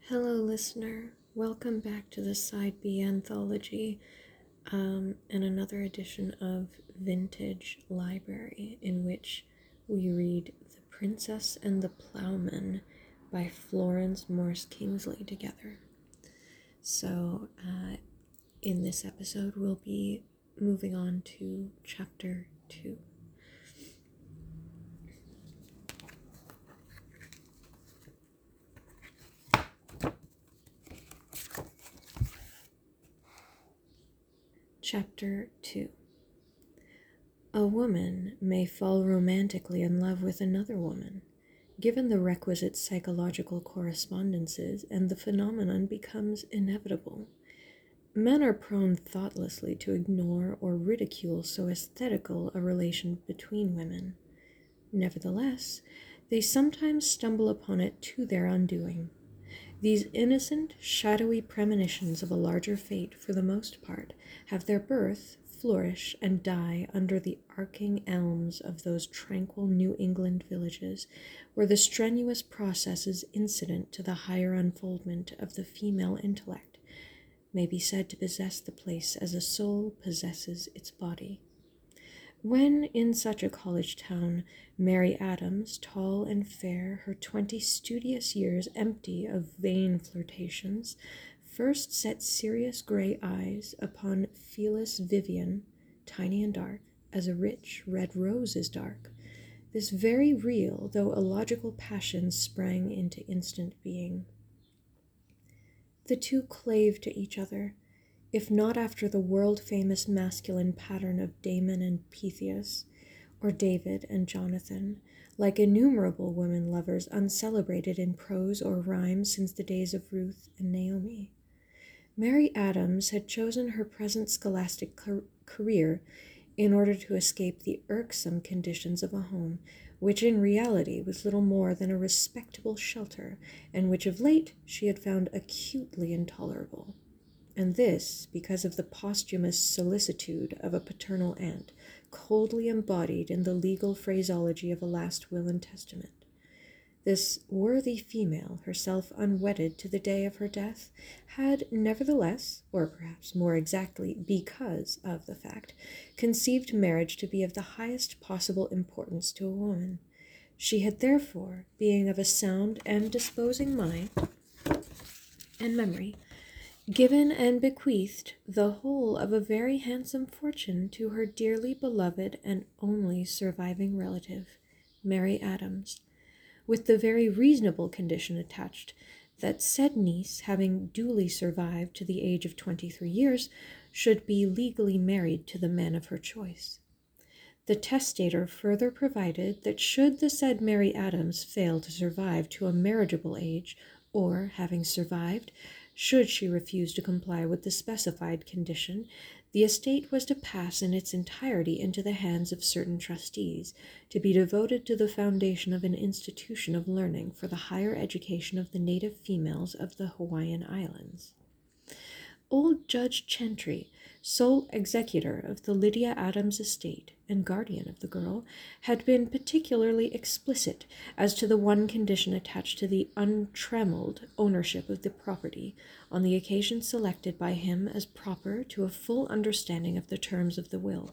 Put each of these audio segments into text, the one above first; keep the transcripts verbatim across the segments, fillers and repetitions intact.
Hello, listener. Welcome back to the Side B anthology um, and another edition of Vintage Library, in which we read The Princess and the Plowman by Florence Morse Kingsley together. So, uh, in this episode, we'll be moving on to chapter two. Chapter two. A woman may fall romantically in love with another woman. Given the requisite psychological correspondences, and the phenomenon becomes inevitable. Men are prone thoughtlessly to ignore or ridicule so aesthetical a relation between women. Nevertheless, they sometimes stumble upon it to their undoing. These innocent, shadowy premonitions of a larger fate, for the most part, have their birth, flourish, and die under the arching elms of those tranquil New England villages, where the strenuous processes incident to the higher unfoldment of the female intellect may be said to possess the place as a soul possesses its body. When in such a college town, Mary Adams, tall and fair, her twenty studious years empty of vain flirtations, first set serious grey eyes upon Phyllis Vivian, tiny and dark, as a rich red rose is dark, this very real, though illogical passion sprang into instant being. The two clave to each other, if not after the world-famous masculine pattern of Damon and Pythias, or David and Jonathan, like innumerable women-lovers uncelebrated in prose or rhyme since the days of Ruth and Naomi. Mary Adams had chosen her present scholastic car- career in order to escape the irksome conditions of a home, which in reality was little more than a respectable shelter, and which of late she had found acutely intolerable. And this because of the posthumous solicitude of a paternal aunt, coldly embodied in the legal phraseology of a last will and testament. This worthy female, herself unwedded to the day of her death, had nevertheless, or perhaps more exactly because of the fact, conceived marriage to be of the highest possible importance to a woman. She had therefore, being of a sound and disposing mind and memory, given and bequeathed the whole of a very handsome fortune to her dearly beloved and only surviving relative, Mary Adams, with the very reasonable condition attached that said niece, having duly survived to the age of twenty-three years, should be legally married to the man of her choice. The testator further provided that should the said Mary Adams fail to survive to a marriageable age, or, having survived, should she refuse to comply with the specified condition, the estate was to pass in its entirety into the hands of certain trustees, to be devoted to the foundation of an institution of learning for the higher education of the native females of the Hawaiian Islands. Old Judge Chantry, sole executor of the Lydia Adams estate and guardian of the girl, had been particularly explicit as to the one condition attached to the untrammeled ownership of the property, on the occasion selected by him as proper to a full understanding of the terms of the will.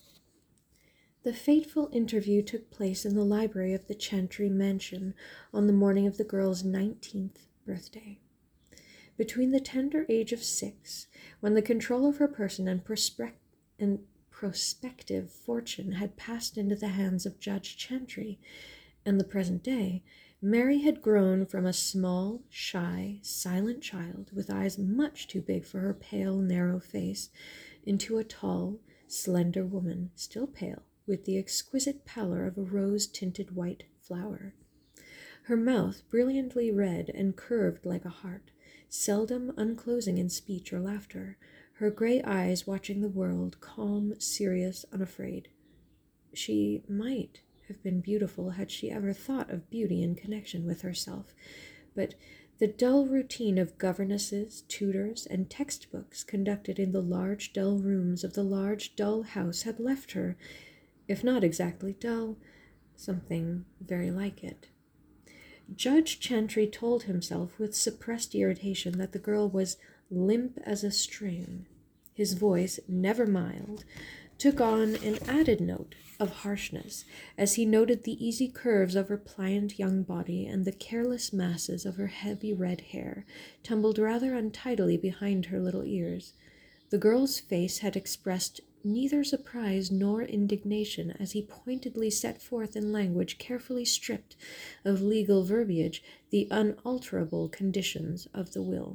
The fateful interview took place in the library of the Chantry mansion on the morning of the girl's nineteenth birthday. Between the tender age of six, when the control of her person and, prospect- and prospective fortune had passed into the hands of Judge Chantry, and the present day, Mary had grown from a small, shy, silent child, with eyes much too big for her pale, narrow face, into a tall, slender woman, still pale, with the exquisite pallor of a rose-tinted white flower. Her mouth brilliantly red and curved like a heart, seldom unclosing in speech or laughter, her grey eyes watching the world, calm, serious, unafraid. She might have been beautiful had she ever thought of beauty in connection with herself, but the dull routine of governesses, tutors, and textbooks conducted in the large, dull rooms of the large, dull house had left her, if not exactly dull, something very like it. Judge Chantry told himself with suppressed irritation that the girl was limp as a string. His voice, never mild, took on an added note of harshness as he noted the easy curves of her pliant young body and the careless masses of her heavy red hair, tumbled rather untidily behind her little ears. The girl's face had expressed neither surprise nor indignation as he pointedly set forth in language carefully stripped of legal verbiage the unalterable conditions of the will.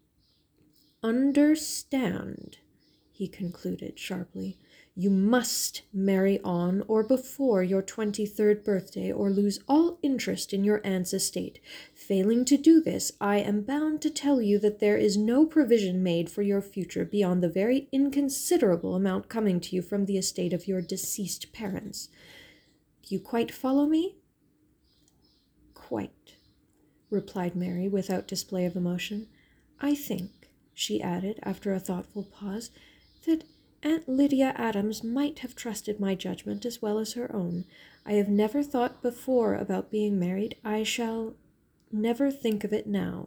"Understand," he concluded sharply, "you must marry on or before your twenty-third birthday or lose all interest in your aunt's estate. Failing to do this, I am bound to tell you that there is no provision made for your future beyond the very inconsiderable amount coming to you from the estate of your deceased parents. Do you quite follow me?" "Quite," replied Mary without display of emotion. "I think," she added after a thoughtful pause, "that Aunt Lydia Adams might have trusted my judgment as well as her own. I have never thought before about being married. I shall never think of it now."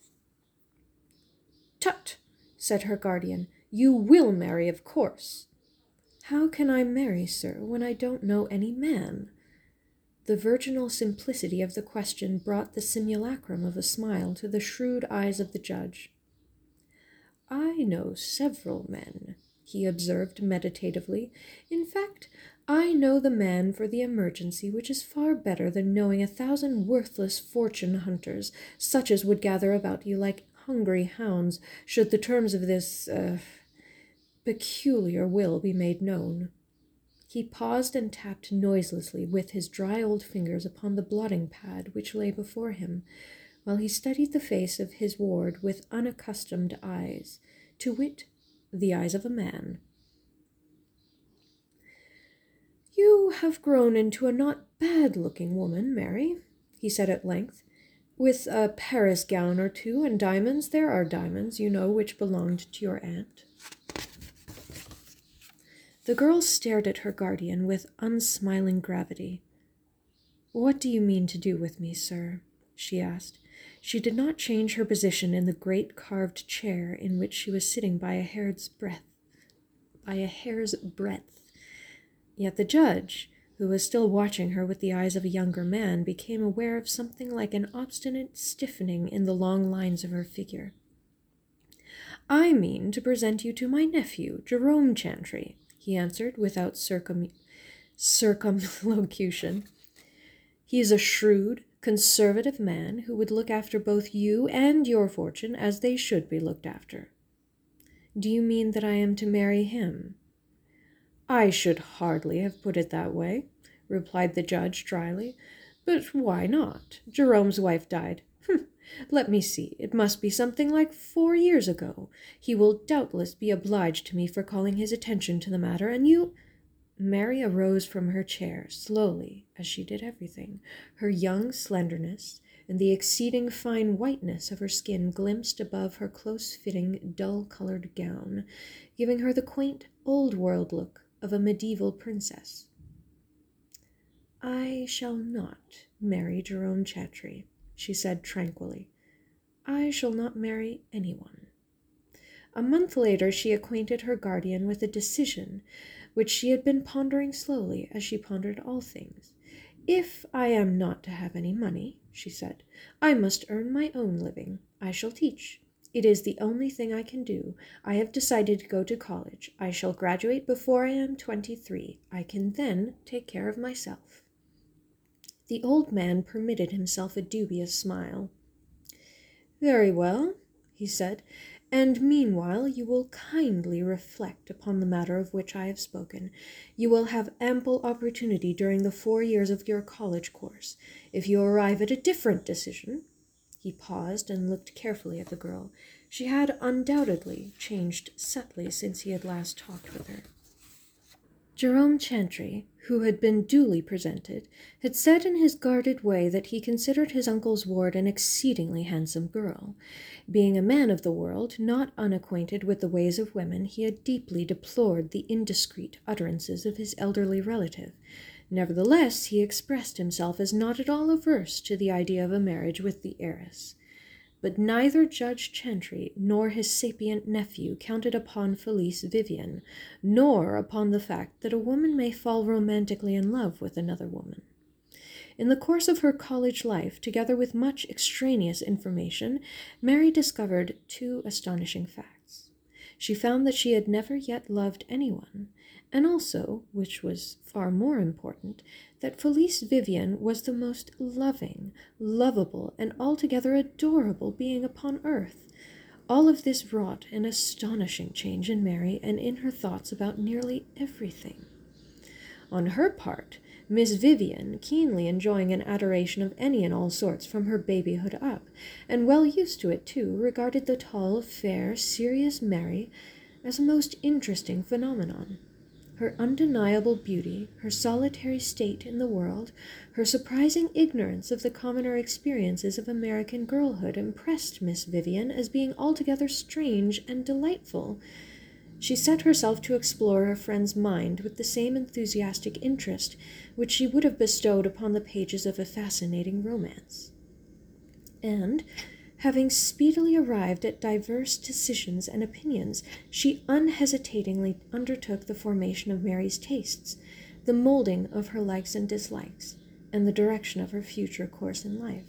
"Tut!" said her guardian. "You will marry, of course." "How can I marry, sir, when I don't know any man?" The virginal simplicity of the question brought the simulacrum of a smile to the shrewd eyes of the judge. "I know several men," he observed meditatively. "In fact, I know the man for the emergency, which is far better than knowing a thousand worthless fortune hunters, such as would gather about you like hungry hounds, should the terms of this, uh, peculiar will be made known." He paused and tapped noiselessly with his dry old fingers upon the blotting pad which lay before him, while he studied the face of his ward with unaccustomed eyes, to wit, the eyes of a man. "You have grown into a not bad-looking woman, Mary," he said at length. "With a Paris gown or two and diamonds. There are diamonds, you know, which belonged to your aunt." The girl stared at her guardian with unsmiling gravity. "What do you mean to do with me, sir?" she asked. She did not change her position in the great carved chair in which she was sitting by a hair's breadth. By a hair's breadth. Yet the judge, who was still watching her with the eyes of a younger man, became aware of something like an obstinate stiffening in the long lines of her figure. "I mean to present you to my nephew, Jerome Chantry," he answered without circum circumlocution. "He is a shrewd, conservative man who would look after both you and your fortune as they should be looked after." "Do you mean that I am to marry him?" "I should hardly have put it that way," replied the judge dryly. "But why not? Jerome's wife died. Hm, let me see, it must be something like four years ago. He will doubtless be obliged to me for calling his attention to the matter, and you—" Mary arose from her chair, slowly, as she did everything. Her young slenderness and the exceeding fine whiteness of her skin glimpsed above her close-fitting, dull-colored gown, giving her the quaint, old-world look of a medieval princess. "I shall not marry Jerome Chantry," she said tranquilly. "I shall not marry anyone." A month later she acquainted her guardian with a decision which she had been pondering slowly, as she pondered all things. "If I am not to have any money," she said, "I must earn my own living. I shall teach. It is the only thing I can do. I have decided to go to college. I shall graduate before I am twenty-three. I can then take care of myself." The old man permitted himself a dubious smile. "Very well," he said, "and meanwhile you will kindly reflect upon the matter of which I have spoken. You will have ample opportunity during the four years of your college course. If you arrive at a different decision—" He paused and looked carefully at the girl. She had undoubtedly changed subtly since he had last talked with her. Jerome Chantry, who had been duly presented, had said in his guarded way that he considered his uncle's ward an exceedingly handsome girl. Being a man of the world, not unacquainted with the ways of women, he had deeply deplored the indiscreet utterances of his elderly relative. Nevertheless, he expressed himself as not at all averse to the idea of a marriage with the heiress. But neither Judge Chantry nor his sapient nephew counted upon Felice Vivian, nor upon the fact that a woman may fall romantically in love with another woman. In the course of her college life, together with much extraneous information, Mary discovered two astonishing facts. She found that she had never yet loved anyone, and also, which was far more important, that Felice Vivian was the most loving, lovable, and altogether adorable being upon earth. All of this wrought an astonishing change in Mary and in her thoughts about nearly everything. On her part, Miss Vivian, keenly enjoying an adoration of any and all sorts from her babyhood up, and well used to it too, regarded the tall, fair, serious Mary as a most interesting phenomenon. Her undeniable beauty, her solitary state in the world, her surprising ignorance of the commoner experiences of American girlhood impressed Miss Vivian as being altogether strange and delightful. She set herself to explore her friend's mind with the same enthusiastic interest which she would have bestowed upon the pages of a fascinating romance. And, having speedily arrived at diverse decisions and opinions, she unhesitatingly undertook the formation of Mary's tastes, the molding of her likes and dislikes, and the direction of her future course in life.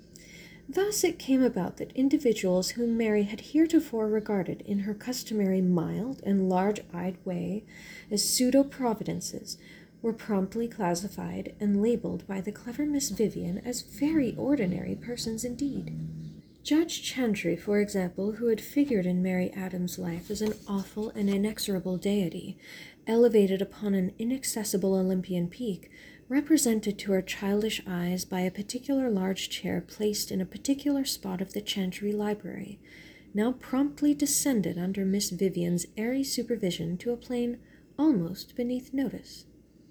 Thus it came about that individuals whom Mary had heretofore regarded in her customary mild and large-eyed way as pseudo-providences were promptly classified and labeled by the clever Miss Vivian as very ordinary persons indeed. Judge Chantry, for example, who had figured in Mary Adams' life as an awful and inexorable deity, elevated upon an inaccessible Olympian peak, represented to her childish eyes by a particular large chair placed in a particular spot of the Chantry library, now promptly descended under Miss Vivian's airy supervision to a plane almost beneath notice.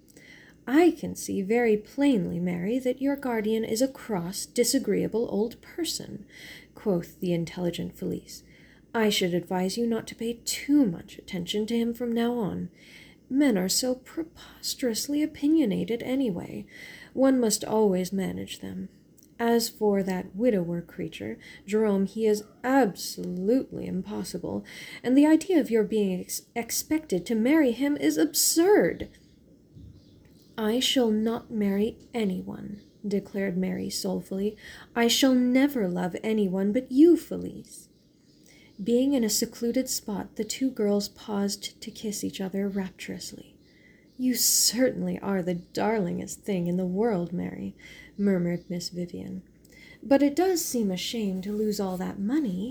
"I can see very plainly, Mary, that your guardian is a cross, disagreeable old person," quoth the intelligent Felice. "I should advise you not to pay too much attention to him from now on. Men are so preposterously opinionated anyway. One must always manage them. As for that widower creature, Jerome, he is absolutely impossible, and the idea of your being ex- expected to marry him is absurd." "I shall not marry anyone," declared Mary soulfully. "I shall never love anyone but you, Felice." Being in a secluded spot, the two girls paused to kiss each other rapturously. "You certainly are the darlingest thing in the world, Mary," murmured Miss Vivian. "But it does seem a shame to lose all that money."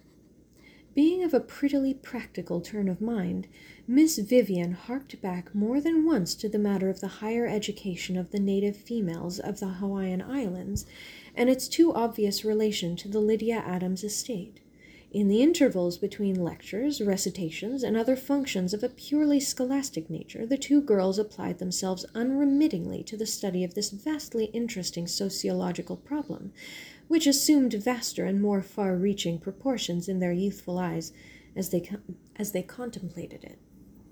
Being of a prettily practical turn of mind, Miss Vivian harked back more than once to the matter of the higher education of the native females of the Hawaiian Islands, and its too obvious relation to the Lydia Adams estate. In the intervals between lectures, recitations, and other functions of a purely scholastic nature, the two girls applied themselves unremittingly to the study of this vastly interesting sociological problem, which assumed vaster and more far-reaching proportions in their youthful eyes as they as they contemplated it.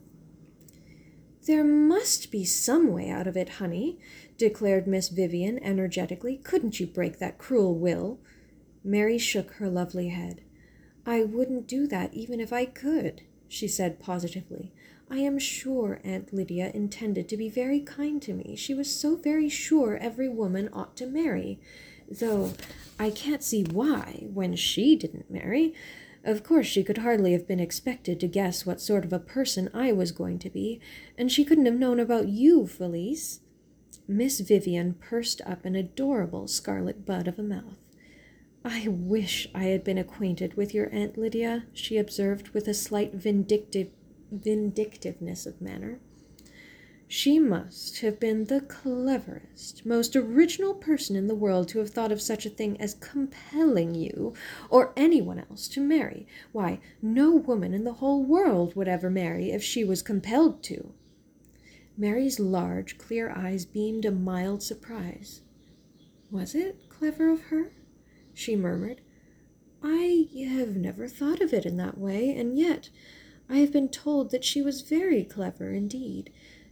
"There must be some way out of it, honey," declared Miss Vivian energetically. "Couldn't you break that cruel will?" Mary shook her lovely head. "I wouldn't do that even if I could," she said positively. "I am sure Aunt Lydia intended to be very kind to me. She was so very sure every woman ought to marry. Though I can't see why, when she didn't marry. Of course she could hardly have been expected to guess what sort of a person I was going to be, and she couldn't have known about you, Felice." Miss Vivian pursed up an adorable scarlet bud of a mouth. "I wish I had been acquainted with your Aunt Lydia," she observed with a slight vindictive vindictiveness of manner. "She must have been the cleverest, most original person in the world to have thought of such a thing as compelling you, or anyone else, to marry. Why, no woman in the whole world would ever marry if she was compelled to." Mary's large, clear eyes beamed a mild surprise. "Was it clever of her?" she murmured. "I have never thought of it in that way, and yet I have been told that she was very clever indeed.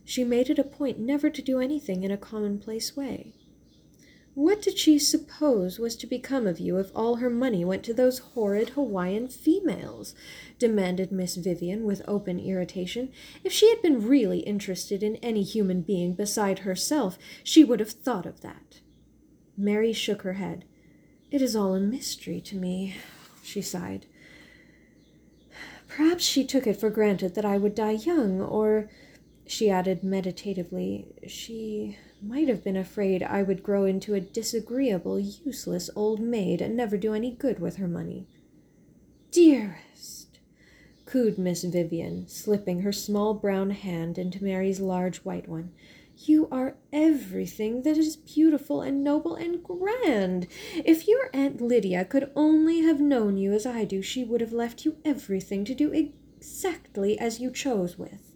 She made it a point never to do anything in a commonplace way. What did she suppose was to become of you if all her money went to those horrid Hawaiian females? Demanded Miss Vivian with open irritation. If she had been really interested in any human being beside herself, she would have thought of that. Mary shook her head. It is all a mystery to me, she sighed. Perhaps she took it for granted that I would die young, or, she added meditatively, she might have been afraid I would grow into a disagreeable, useless old maid and never do any good with her money. Dearest, cooed Miss Vivian, slipping her small brown hand into Mary's large white one, you are everything that is beautiful and noble and grand. If your Aunt Lydia could only have known you as I do, she would have left you everything to do exactly as you chose with.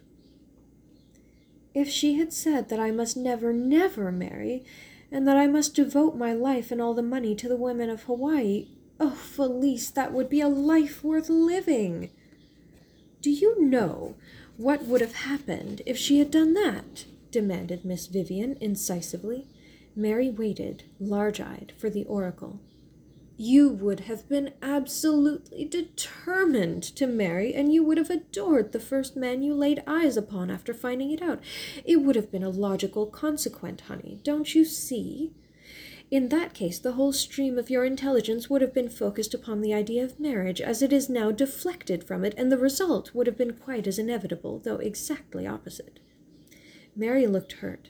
If she had said that I must never, never marry, and that I must devote my life and all the money to the women of Hawaii, oh, Felice, that would be a life worth living. Do you know what would have happened if she had done that? Demanded Miss Vivian incisively. Mary waited, large-eyed, for the oracle. You would have been absolutely determined to marry, and you would have adored the first man you laid eyes upon after finding it out. It would have been a logical consequence, honey, don't you see? In that case, the whole stream of your intelligence would have been focused upon the idea of marriage, as it is now deflected from it, and the result would have been quite as inevitable, though exactly opposite. Mary looked hurt.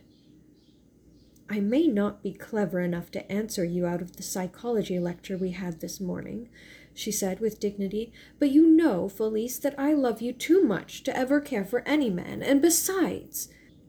I may not be clever enough to answer you out of the psychology lecture we had this morning, she said with dignity, but you know, Felice, that I love you too much to ever care for any man, and besides—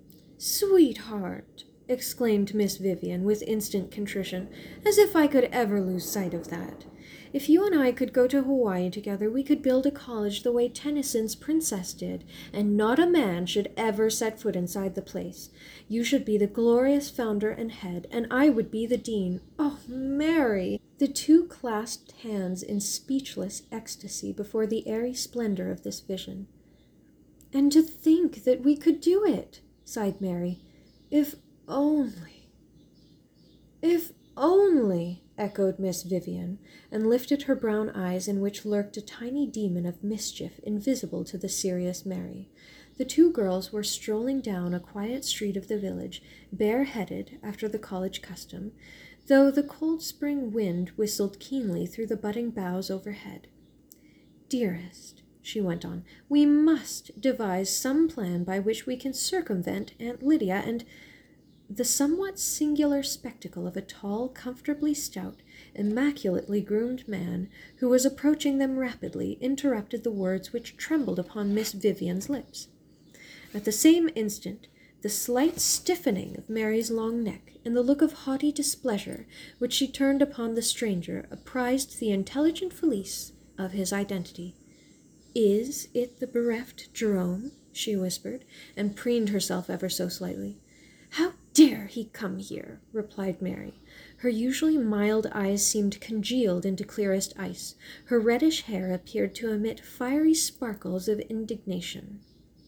Sweetheart, exclaimed Miss Vivian with instant contrition, as if I could ever lose sight of that. If you and I could go to Hawaii together, we could build a college the way Tennyson's Princess did, and not a man should ever set foot inside the place. You should be the glorious founder and head, and I would be the dean. Oh, Mary! The two clasped hands in speechless ecstasy before the airy splendor of this vision. And to think that we could do it, sighed Mary. If only, if only, echoed Miss Vivian, and lifted her brown eyes in which lurked a tiny demon of mischief invisible to the serious Mary. The two girls were strolling down a quiet street of the village, bareheaded after the college custom, though the cold spring wind whistled keenly through the budding boughs overhead. Dearest, she went on, we must devise some plan by which we can circumvent Aunt Lydia and— The somewhat singular spectacle of a tall, comfortably stout, immaculately groomed man who was approaching them rapidly interrupted the words which trembled upon Miss Vivian's lips. At the same instant, the slight stiffening of Mary's long neck and the look of haughty displeasure which she turned upon the stranger apprised the intelligent Felice of his identity. Is it the bereft Jerome? She whispered, and preened herself ever so slightly. How dare he come here? Replied Mary. Her usually mild eyes seemed congealed into clearest ice. Her reddish hair appeared to emit fiery sparkles of indignation.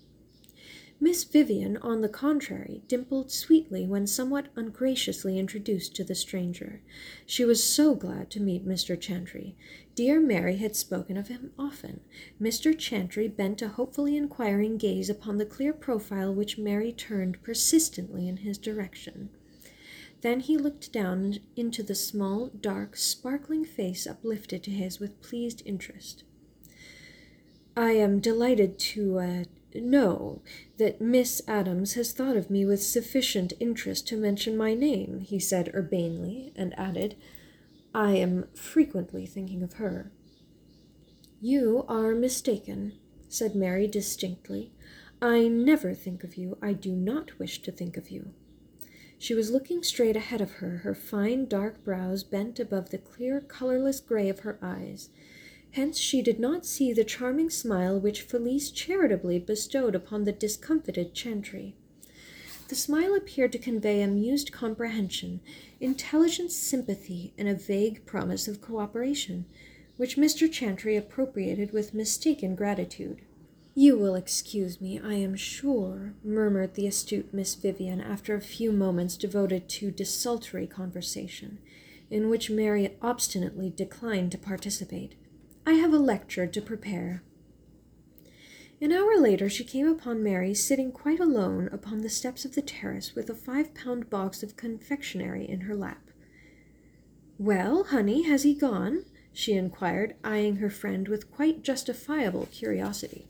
Miss Vivian, on the contrary, dimpled sweetly when somewhat ungraciously introduced to the stranger. She was so glad to meet Mister Chantry. Dear Mary had spoken of him often. Mister Chantry bent a hopefully inquiring gaze upon the clear profile which Mary turned persistently in his direction. Then he looked down into the small, dark, sparkling face uplifted to his with pleased interest. I am delighted to, uh, know that Miss Adams has thought of me with sufficient interest to mention my name, he said urbanely, and added, I am frequently thinking of her. You are mistaken, said Mary distinctly. I never think of you. I do not wish to think of you. She was looking straight ahead of her, her fine dark brows bent above the clear, colorless gray of her eyes. Hence she did not see the charming smile which Felice charitably bestowed upon the discomfited Chantry. The smile appeared to convey amused comprehension, intelligent sympathy, and a vague promise of cooperation, which Mister Chantry appropriated with mistaken gratitude. You will excuse me, I am sure, murmured the astute Miss Vivian after a few moments devoted to desultory conversation, in which Mary obstinately declined to participate. I have a lecture to prepare. An hour later she came upon Mary sitting quite alone upon the steps of the terrace with a five-pound box of confectionery in her lap. "Well, honey, has he gone?" she inquired, eyeing her friend with quite justifiable curiosity.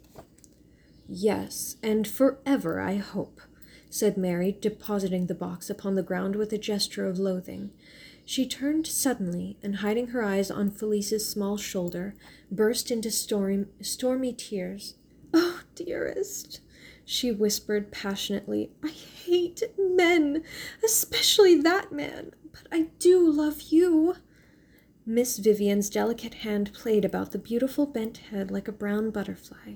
"Yes, and forever, I hope," said Mary, depositing the box upon the ground with a gesture of loathing. She turned suddenly, and hiding her eyes on Felice's small shoulder, burst into storm, stormy tears. "Oh, dearest," she whispered passionately, "I hate men, especially that man, but I do love you." Miss Vivian's delicate hand played about the beautiful bent head like a brown butterfly.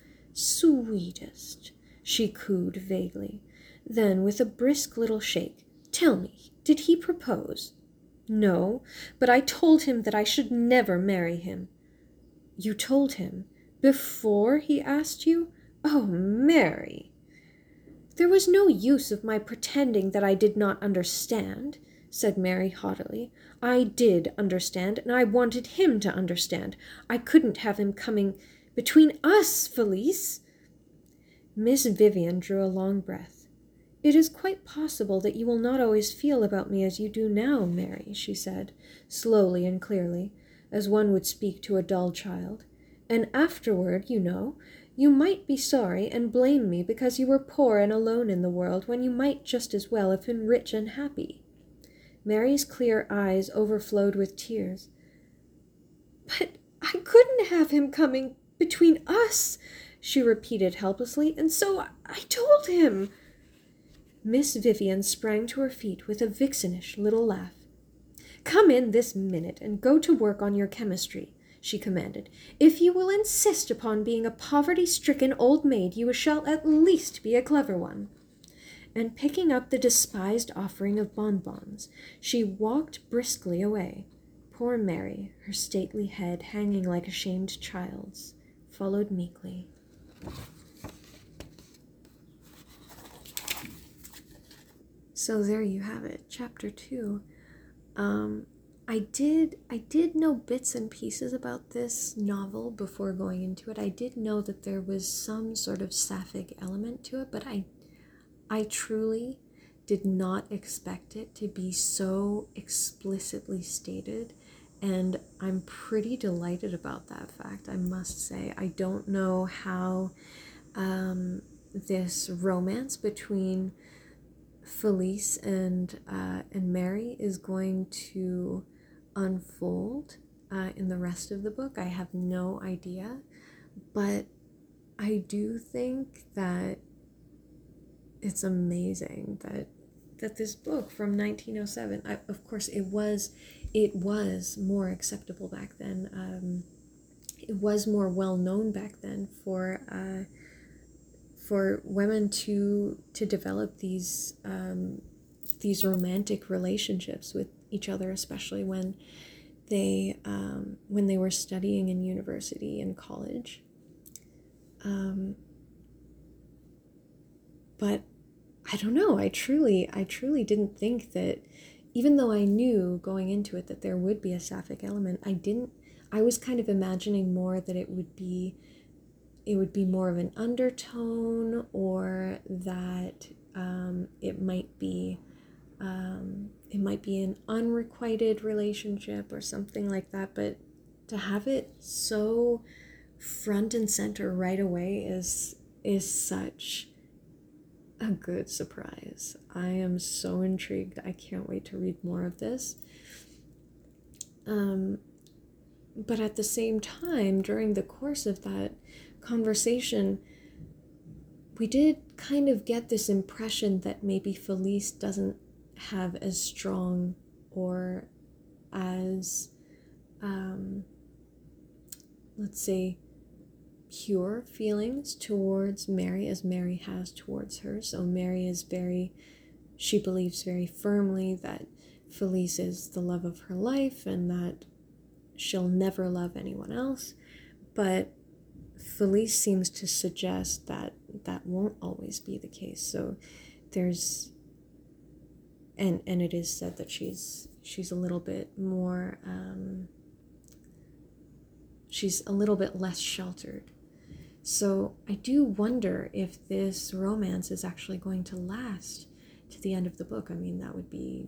"Sweetest," she cooed vaguely. Then, with a brisk little shake, "Tell me, did he propose?" "No, but I told him that I should never marry him." "You told him? Before he asked you? Oh, Mary!" "There was no use of my pretending that I did not understand," said Mary haughtily. "I did understand, and I wanted him to understand. I couldn't have him coming between us, Felice." Miss Vivian drew a long breath. "It is quite possible that you will not always feel about me as you do now, Mary," she said, slowly and clearly, as one would speak to a dull child. "And afterward, you know, you might be sorry and blame me because you were poor and alone in the world when you might just as well have been rich and happy." Mary's clear eyes overflowed with tears. "But I couldn't have him coming between us," she repeated helplessly, "and so I told him." Miss Vivian sprang to her feet with a vixenish little laugh. "Come in this minute and go to work on your chemistry," she commanded. "If you will insist upon being a poverty-stricken old maid, you shall at least be a clever one." And picking up the despised offering of bonbons, she walked briskly away. Poor Mary, her stately head hanging like a shamed child's, followed meekly. So there you have it, chapter two. Um, I did I did know bits and pieces about this novel before going into it. I did know that there was some sort of sapphic element to it, but I I truly did not expect it to be so explicitly stated, and I'm pretty delighted about that fact, I must say. I don't know how um, this romance between Felice and uh, and Mary is going to unfold uh, in the rest of the book. I have no idea, but I do think that it's amazing that that this book from nineteen oh seven, I, of course it was it was more acceptable back then. Um, it was more well known back then for uh, for women to to develop these um, these romantic relationships with each other, especially when they um, when they were studying in university and college. Um, but I don't know. I truly, I truly didn't think that, even though I knew going into it that there would be a sapphic element, I didn't. I was kind of imagining more that it would be, it would be more of an undertone, or that um, it might be, um, it might be an unrequited relationship or something like that. But to have it so front and center right away is is such a good surprise. I am so intrigued. I can't wait to read more of this. Um, but at the same time, during the course of that conversation, we did kind of get this impression that maybe Felice doesn't have as strong or as, um, let's say, pure feelings towards Mary as Mary has towards her. So Mary is very, she believes very firmly that Felice is the love of her life and that she'll never love anyone else. But Felice seems to suggest that that won't always be the case. So there's, and and it is said that she's she's a little bit more, um, she's a little bit less sheltered. So I do wonder if this romance is actually going to last to the end of the book. I mean, that would be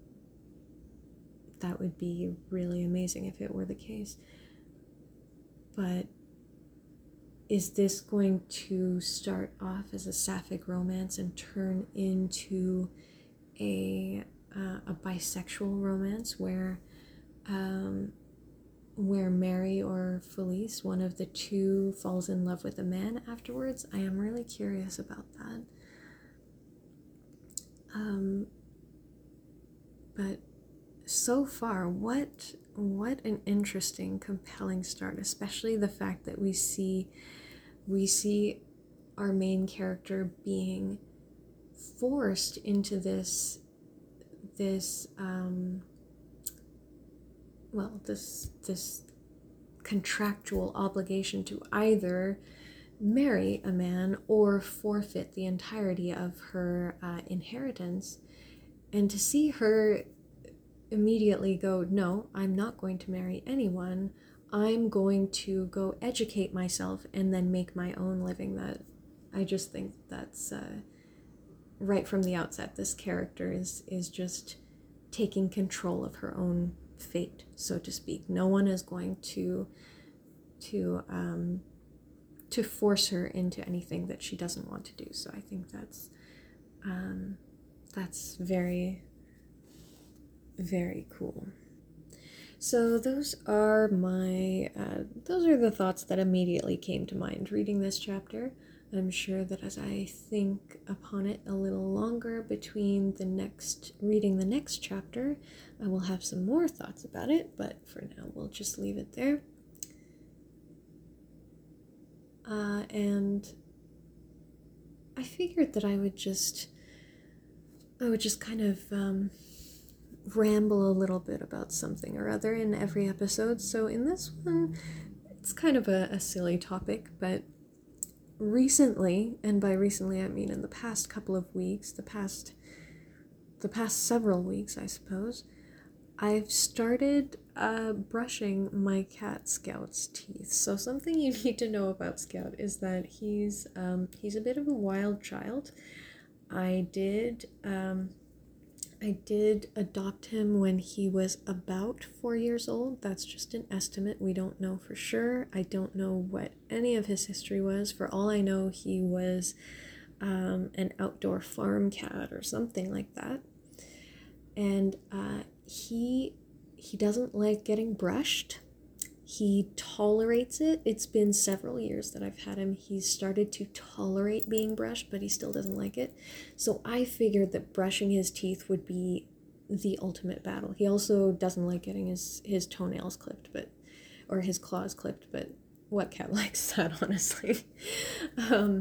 that would be really amazing if it were the case. But is this going to start off as a sapphic romance and turn into a uh, a bisexual romance where um, where Mary or Felice, one of the two, falls in love with a man afterwards? I am really curious about that. Um, but so far, what what an interesting, compelling start, especially the fact that we see we see our main character being forced into this this um well this this contractual obligation to either marry a man or forfeit the entirety of her uh, inheritance, and to see her immediately go, no, I'm not going to marry anyone, I'm going to go educate myself and then make my own living. That I just think that's uh, right from the outset, this character is is just taking control of her own fate, so to speak. No one is going to to um, to force her into anything that she doesn't want to do. So I think that's um, that's very, very cool. So those are my uh, those are the thoughts that immediately came to mind reading this chapter. I'm sure that as I think upon it a little longer between the next reading the next chapter, I will have some more thoughts about it, but for now we'll just leave it there. Uh, and I figured that I would just I would just kind of um, ramble a little bit about something or other in every episode. So in this one, it's kind of a, a silly topic, but recently, and by recently I mean in the past couple of weeks, the past the past several weeks, I suppose, I've started uh, brushing my cat Scout's teeth. So something you need to know about Scout is that he's um, he's a bit of a wild child. I did um, I did adopt him when he was about four years old. That's just an estimate. We don't know for sure. I don't know what any of his history was. For all I know, he was um, an outdoor farm cat or something like that. And uh, he he doesn't like getting brushed. He tolerates it. It's been several years that I've had him. He's started to tolerate being brushed, but he still doesn't like it. So I figured that brushing his teeth would be the ultimate battle. He also doesn't like getting his, his toenails clipped, but or his claws clipped, but what cat likes that, honestly? um,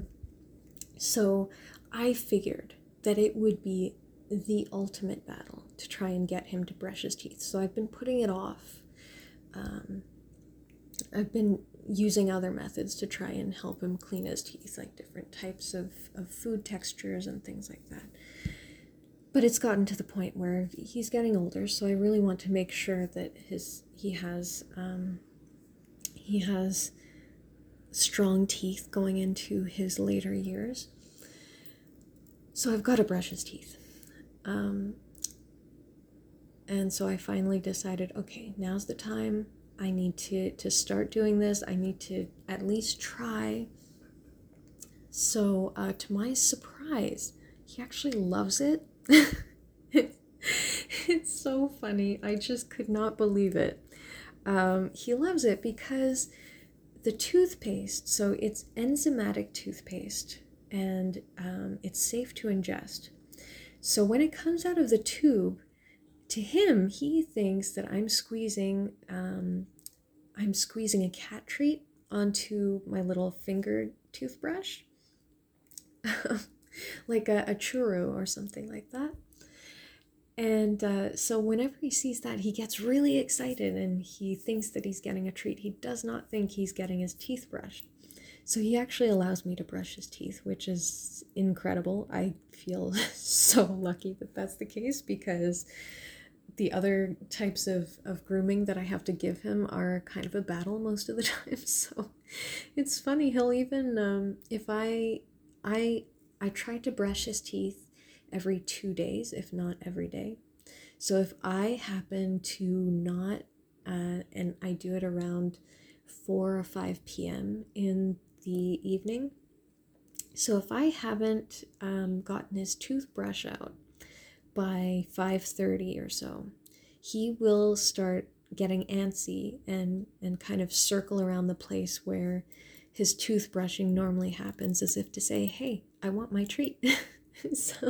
so I figured that it would be the ultimate battle to try and get him to brush his teeth. So I've been putting it off. Um, I've been using other methods to try and help him clean his teeth, like different types of, of food textures and things like that. But it's gotten to the point where he's getting older, so I really want to make sure that his he has um, he has strong teeth going into his later years. So I've got to brush his teeth. Um, and so I finally decided, okay, now's the time. I need to, to start doing this. I need to at least try. So uh, to my surprise, he actually loves it. it's, it's so funny. I just could not believe it. Um, he loves it because the toothpaste, so it's enzymatic toothpaste, and um, it's safe to ingest. So when it comes out of the tube, to him, he thinks that I'm squeezing, um, I'm squeezing a cat treat onto my little finger toothbrush, like a, a churro or something like that. And uh, so whenever he sees that, he gets really excited and he thinks that he's getting a treat. He does not think he's getting his teeth brushed. So he actually allows me to brush his teeth, which is incredible. I feel so lucky that that's the case, because the other types of, of grooming that I have to give him are kind of a battle most of the time. So it's funny, he'll even um, if I I I try to brush his teeth every two days, if not every day. So if I happen to not, uh, and I do it around four or five p m in the evening. So if I haven't um, gotten his toothbrush out by five thirty or so, he will start getting antsy and and kind of circle around the place where his toothbrushing normally happens, as if to say, hey, I want my treat. so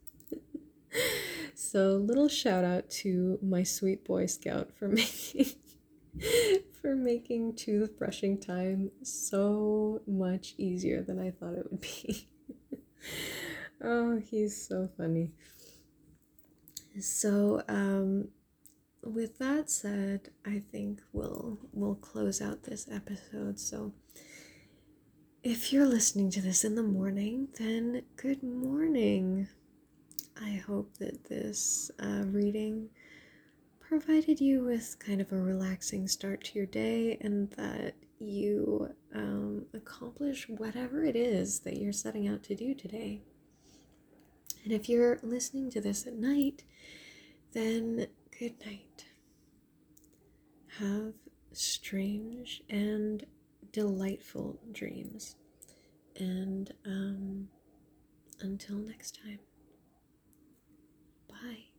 so little shout out to my sweet Boy Scout for making for making toothbrushing time so much easier than I thought it would be. Oh, he's so funny. So, um, with that said, I think we'll we'll close out this episode. So, if you're listening to this in the morning, then good morning. I hope that this uh, reading provided you with kind of a relaxing start to your day, and that you um, accomplish whatever it is that you're setting out to do today. And if you're listening to this at night, then good night. Have strange and delightful dreams. And um, until next time, bye.